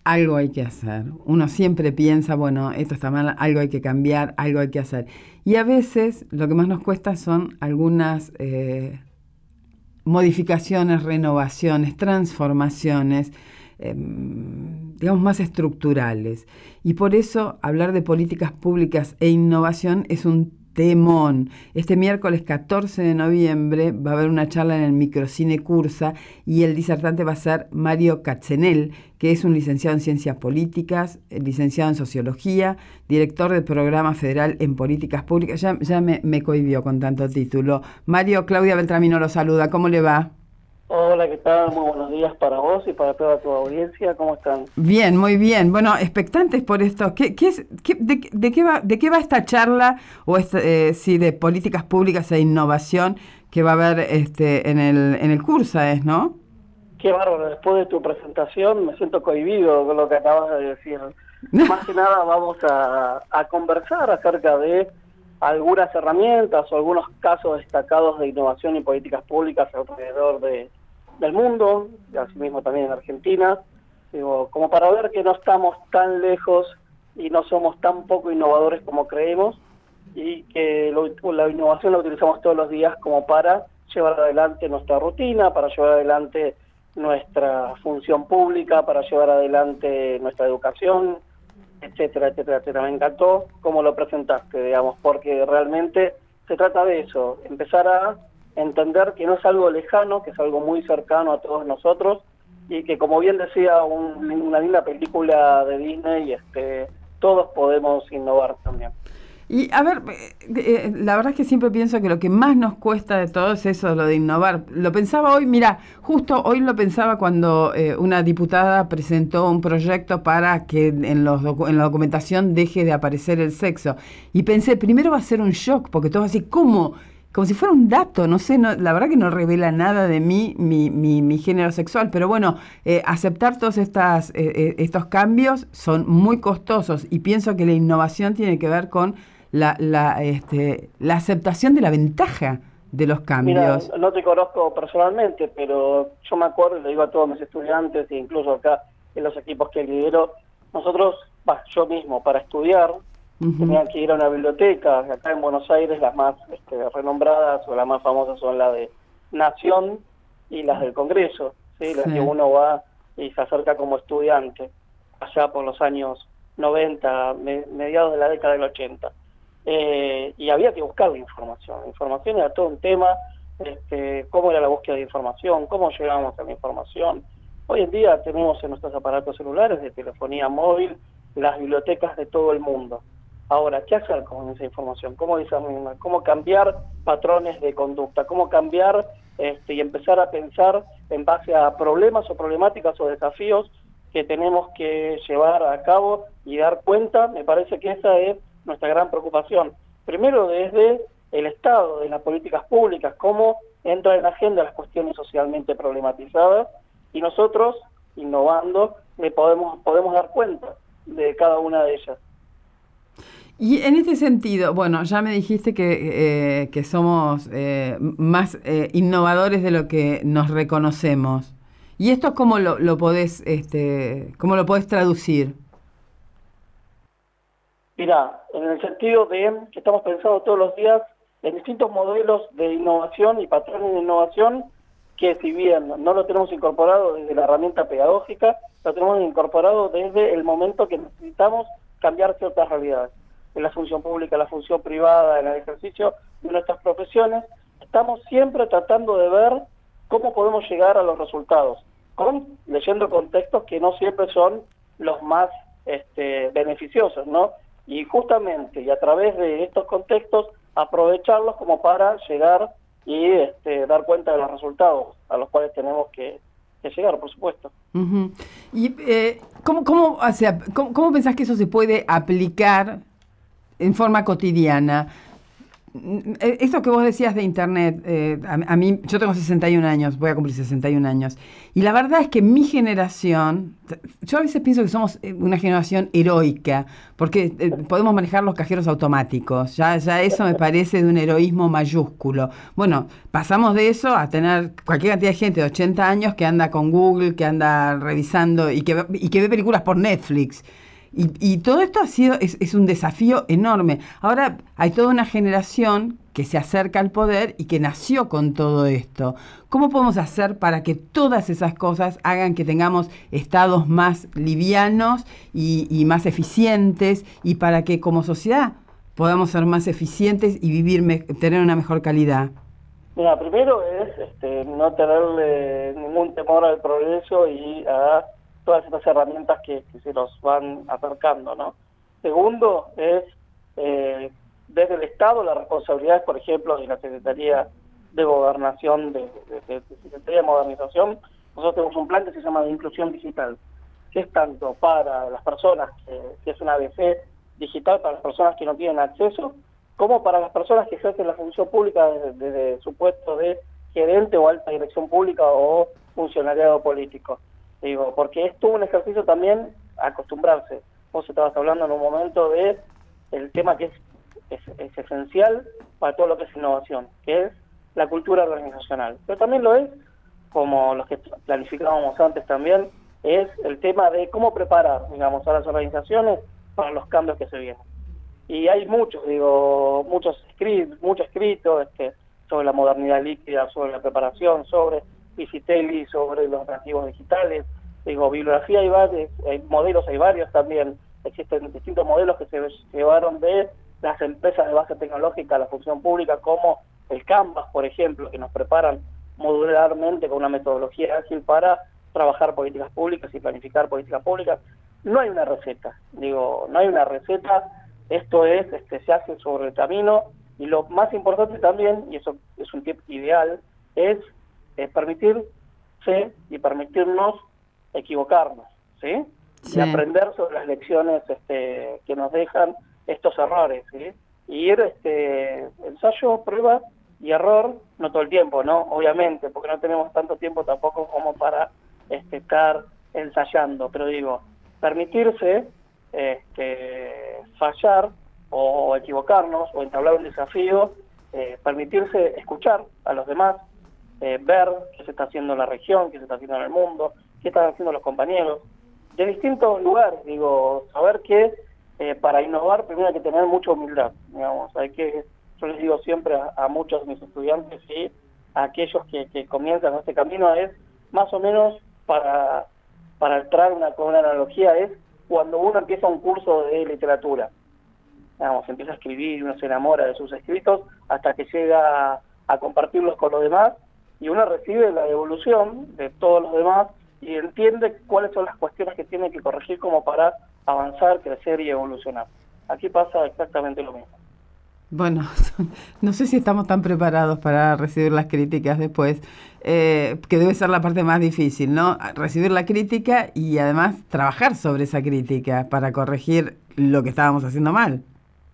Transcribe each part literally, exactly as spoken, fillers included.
algo hay que hacer. Uno siempre piensa, bueno, esto está mal, algo hay que cambiar, algo hay que hacer. Y a veces lo que más nos cuesta son algunas eh, modificaciones, renovaciones, transformaciones, eh, digamos, más estructurales. Y por eso hablar de políticas públicas e innovación es un temón. Este miércoles catorce de noviembre va a haber una charla en el Microcine Cursa y el disertante va a ser Mario Katzenel, que es un licenciado en Ciencias Políticas, licenciado en Sociología, director del Programa Federal en Políticas Públicas. Ya, ya me, me cohibió con tanto título. Mario, Claudia Beltramino lo saluda. ¿Cómo le va? Hola, ¿qué tal? Muy buenos días para vos y para toda tu audiencia. ¿Cómo están? Bien, muy bien. Bueno, expectantes por esto. ¿Qué, qué es, qué, de, de, qué va, ¿De qué va esta charla o este, eh, sí, de políticas públicas e innovación que va a haber este, en el en el Cursa, es, ¿no? Qué bárbaro, después de tu presentación me siento cohibido con lo que acabas de decir. Más que nada vamos a, a conversar acerca de algunas herramientas o algunos casos destacados de innovación y políticas públicas alrededor de, del mundo, y asimismo también en Argentina, digo, como para ver que no estamos tan lejos y no somos tan poco innovadores como creemos, y que lo, la innovación la utilizamos todos los días como para llevar adelante nuestra rutina, para llevar adelante nuestra función pública, para llevar adelante nuestra educación, etcétera, etcétera, etcétera. Me encantó cómo lo presentaste, digamos, porque realmente se trata de eso, empezar a entender que no es algo lejano, que es algo muy cercano a todos nosotros, y que, como bien decía un, una linda película de Disney, este, todos podemos innovar también. Y a ver, eh, la verdad es que siempre pienso que lo que más nos cuesta de todo es eso, lo de innovar. Lo pensaba hoy, mira, justo hoy lo pensaba cuando eh, una diputada presentó un proyecto para que en, los docu- en la documentación deje de aparecer el sexo. Y pensé, primero va a ser un shock, porque todo así, ¿cómo? Como si fuera un dato, no sé, no, la verdad que no revela nada de mí, mi, mi, mi género sexual, pero bueno, eh, aceptar todos estas, eh, eh, estos cambios son muy costosos y pienso que la innovación tiene que ver con la, la, este, la aceptación de la ventaja de los Mira, cambios. no te conozco personalmente, pero yo me acuerdo, y le digo a todos mis estudiantes, e incluso acá en los equipos que lidero, nosotros, bah, yo mismo, para estudiar, Uh-huh. tenían que ir a una biblioteca. Acá en Buenos Aires las más este, renombradas o las más famosas son las de Nación y las del Congreso, ¿sí? Las Sí. que uno va y se acerca como estudiante, allá por los años noventa, me, mediados de la década del ochenta. Eh, y había que buscar la información. La información era todo un tema, este, cómo era la búsqueda de información, cómo llegábamos a la información. Hoy en día tenemos en nuestros aparatos celulares de telefonía móvil las bibliotecas de todo el mundo. Ahora, ¿qué hacer con esa información? ¿Cómo discernirla? ¿Cómo cambiar patrones de conducta? ¿Cómo cambiar este, y empezar a pensar en base a problemas o problemáticas o desafíos que tenemos que llevar a cabo y dar cuenta? Me parece que esa es nuestra gran preocupación. Primero desde el Estado, de las políticas públicas, cómo entra en la agenda las cuestiones socialmente problematizadas, y nosotros, innovando, le podemos, podemos dar cuenta de cada una de ellas. Y en este sentido, bueno, ya me dijiste que, eh, que somos eh, más eh, innovadores de lo que nos reconocemos. ¿Y esto cómo lo, lo podés, este, cómo lo podés traducir? Mirá, en el sentido de que estamos pensando todos los días en distintos modelos de innovación y patrones de innovación que, si bien no lo tenemos incorporado desde la herramienta pedagógica, lo tenemos incorporado desde el momento que necesitamos cambiar ciertas realidades. En la función pública, en la función privada, en el ejercicio de nuestras profesiones, estamos siempre tratando de ver cómo podemos llegar a los resultados, con leyendo contextos que no siempre son los más este, beneficiosos, ¿no? Y justamente, y a través de estos contextos, aprovecharlos como para llegar y este, dar cuenta de los resultados a los cuales tenemos que, que llegar, por supuesto. Uh-huh. ¿Y eh, ¿cómo, cómo, o sea, cómo, cómo pensás que eso se puede aplicar en forma cotidiana? Esto que vos decías de Internet, eh, a, a mí, yo tengo sesenta y un años, voy a cumplir sesenta y un años, y la verdad es que mi generación, yo a veces pienso que somos una generación heroica, porque eh, podemos manejar los cajeros automáticos, ya, ya eso me parece de un heroísmo mayúsculo. Bueno, pasamos de eso a tener cualquier cantidad de gente de ochenta años que anda con Google, que anda revisando y que, y que ve películas por Netflix. Y, y todo esto ha sido, es, es un desafío enorme. Ahora hay toda una generación que se acerca al poder y que nació con todo esto. ¿Cómo podemos hacer para que todas esas cosas hagan que tengamos estados más livianos y, y más eficientes, y para que como sociedad podamos ser más eficientes y vivir, me, tener una mejor calidad? Mira, primero es este, no tenerle ningún temor al progreso y a todas estas herramientas que, que se nos van acercando, ¿no? Segundo es, eh, desde el Estado, la responsabilidad, por ejemplo, de la Secretaría de Gobernación, de, de, de, de Secretaría de Modernización. Nosotros tenemos un plan que se llama de inclusión digital, que es tanto para las personas, que, que es una A B C digital para las personas que no tienen acceso, como para las personas que ejercen la función pública desde, desde su puesto de gerente o alta dirección pública o funcionariado político. Digo, porque es todo un ejercicio también acostumbrarse. Vos estabas hablando en un momento de el tema que es, es, es esencial para todo lo que es innovación, que es la cultura organizacional. Pero también lo es, como los que planificábamos antes también, es el tema de cómo preparar, digamos, a las organizaciones para los cambios que se vienen. Y hay muchos, digo, muchos escritos, mucho escrito este, sobre la modernidad líquida, sobre la preparación, sobre Visitelli, sobre los nativos digitales. Digo, bibliografía hay varios, hay modelos hay varios también. Existen distintos modelos que se llevaron de las empresas de base tecnológica a la función pública, como el Canvas, por ejemplo, que nos preparan modularmente con una metodología ágil para trabajar políticas públicas y planificar políticas públicas. No hay una receta, digo, no hay una receta. Esto es, este, se hace sobre el camino, y lo más importante también, y eso es un tip ideal, es, es permitirse y permitirnos equivocarnos, ¿sí? Sí. Y aprender sobre las lecciones este, que nos dejan estos errores, ¿sí? Y ir, este, ensayo, prueba y error, no todo el tiempo, ¿no? Obviamente, porque no tenemos tanto tiempo tampoco como para este, estar ensayando, pero digo, permitirse este, fallar o equivocarnos o entablar un desafío, eh, permitirse escuchar a los demás, eh, ver qué se está haciendo en la región, qué se está haciendo en el mundo, qué están haciendo los compañeros de distintos lugares. Digo, saber que eh, para innovar primero hay que tener mucha humildad, digamos, hay que, yo les digo siempre a, a muchos de mis estudiantes y a aquellos que, que comienzan este camino, es más o menos, para para entrar una, con una analogía, es cuando uno empieza un curso de literatura. Digamos, empieza a escribir, uno se enamora de sus escritos hasta que llega a, a compartirlos con los demás, y uno recibe la devolución de todos los demás y entiende cuáles son las cuestiones que tiene que corregir como para avanzar, crecer y evolucionar. Aquí pasa exactamente lo mismo. Bueno, no sé si estamos tan preparados para recibir las críticas después, eh, que debe ser la parte más difícil, ¿no? Recibir la crítica y además trabajar sobre esa crítica para corregir lo que estábamos haciendo mal.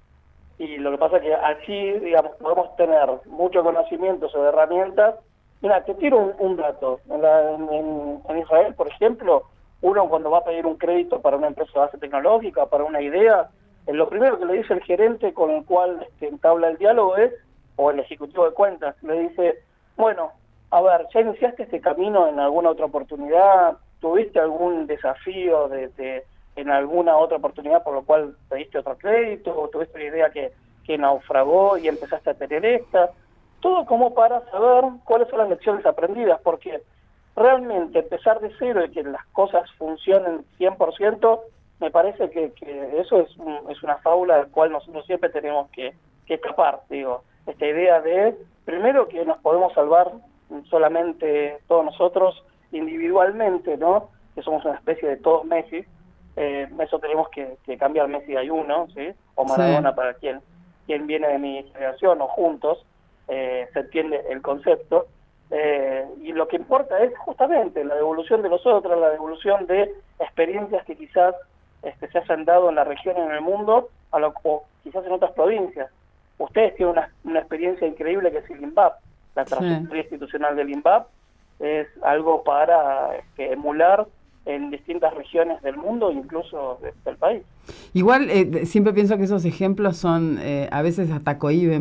Y lo que pasa es que así, digamos, podemos tener mucho conocimiento sobre herramientas. Mira, te tiro un, un dato. En, la, en, en Israel, por ejemplo, uno cuando va a pedir un crédito para una empresa de base tecnológica, para una idea, lo primero que le dice el gerente con el cual este, entabla el diálogo es, o el ejecutivo de cuentas, le dice, bueno, a ver, ¿ya iniciaste este camino en alguna otra oportunidad? ¿Tuviste algún desafío de, de, en alguna otra oportunidad por lo cual pediste otro crédito? ¿O tuviste una idea que, que naufragó y empezaste a tener esta? Todo como para saber cuáles son las lecciones aprendidas, porque realmente empezar de cero y que las cosas funcionen cien por ciento, me parece que, que eso es, un, es una fábula del cual nosotros siempre tenemos que, que escapar. Digo, esta idea de, primero, que nos podemos salvar solamente todos nosotros individualmente, ¿no? Que somos una especie de todos Messi. Eh, eso tenemos que, que cambiar. Messi hay uno, ¿sí? O Maradona, sí, para quien, quien viene de mi generación, o juntos, eh, se entiende el concepto. Eh, y lo que importa es justamente la devolución de los otros, la devolución de experiencias que quizás este, se hayan dado en la región y en el mundo, a lo, o quizás en otras provincias. ustedes tienen una, una experiencia increíble que es el INVAP, la trayectoria sí. institucional del INVAP es algo para este, emular en distintas regiones del mundo, incluso de, del país. Igual, eh, siempre pienso que esos ejemplos son, eh, a veces hasta cohíben,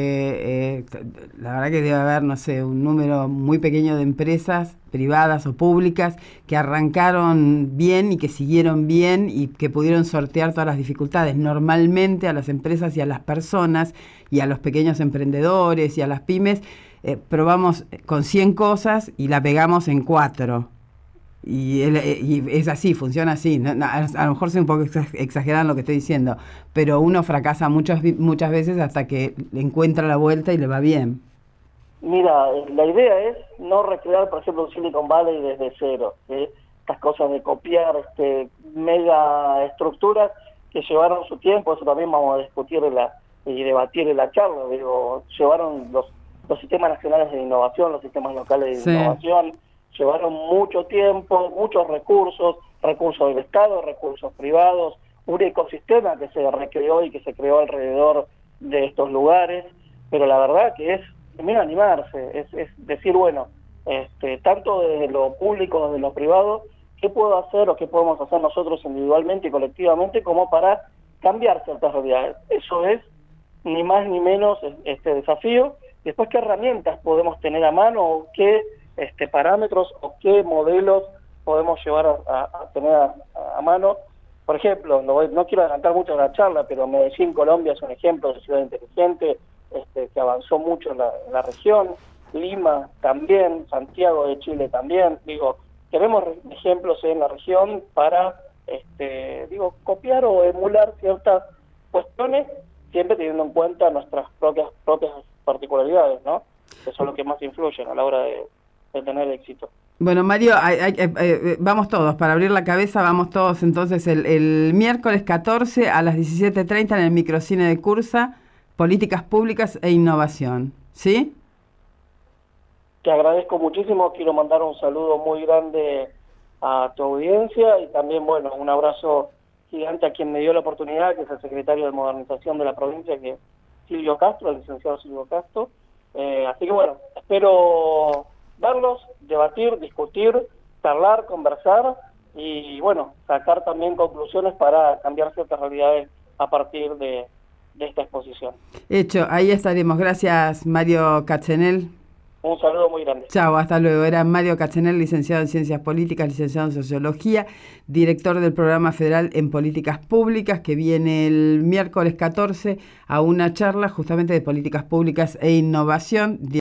porque eh, la verdad que debe haber, no sé, un número muy pequeño de empresas privadas o públicas que arrancaron bien y que siguieron bien y que pudieron sortear todas las dificultades. Normalmente a las empresas y a las personas y a los pequeños emprendedores y a las pymes eh, probamos con cien cosas y la pegamos en cuatro. Y, el, y es así, funciona así. No, no, a, a lo mejor soy un poco exagerada en lo que estoy diciendo, pero uno fracasa muchas, muchas veces hasta que encuentra la vuelta y le va bien. Mira, la idea es no recrear, por ejemplo, un Silicon Valley desde cero. ¿sí? Estas cosas de copiar este, mega estructuras que llevaron su tiempo, eso también vamos a discutir en la, y debatir en la charla. Digo, llevaron los, los sistemas nacionales de innovación, los sistemas locales de sí. innovación, llevaron mucho tiempo, muchos recursos, recursos del Estado, recursos privados, un ecosistema que se recreó y que se creó alrededor de estos lugares, pero la verdad que es primero animarse, es, es decir, bueno, este, tanto desde lo público, desde lo privado, ¿qué puedo hacer o qué podemos hacer nosotros individualmente y colectivamente como para cambiar ciertas realidades? Eso es ni más ni menos este desafío. Después, ¿qué herramientas podemos tener a mano o qué este, parámetros o qué modelos podemos llevar a, a, a tener a, a mano? Por ejemplo, no, no quiero adelantar mucho la charla, pero Medellín, Colombia es un ejemplo de ciudad inteligente este, que avanzó mucho en la, en la región. Lima también, Santiago de Chile también. Digo, tenemos ejemplos en la región para, este, digo, copiar o emular ciertas cuestiones, siempre teniendo en cuenta nuestras propias propias particularidades, ¿no? Eso es lo que más influye a la hora de, de tener éxito. Bueno, Mario, hay, hay, eh, vamos todos, para abrir la cabeza, vamos todos entonces el, el miércoles catorce a las diecisiete treinta en el microcine de Cursa, Políticas Públicas e Innovación, ¿sí? Te agradezco muchísimo, quiero mandar un saludo muy grande a tu audiencia y también, bueno, un abrazo gigante a quien me dio la oportunidad, que es el secretario de Modernización de la provincia, que es Silvio Castro, el licenciado Silvio Castro. Eh, así que bueno, espero verlos, debatir, discutir, charlar, conversar y bueno, sacar también conclusiones para cambiar ciertas realidades a partir de, de esta exposición. Hecho, ahí estaremos. Gracias, Mario Katzenel. Un saludo muy grande. Chao, hasta luego. Era Mario Katzenel, licenciado en Ciencias Políticas, licenciado en Sociología, director del Programa Federal en Políticas Públicas, que viene el miércoles catorce a una charla justamente de Políticas Públicas e Innovación.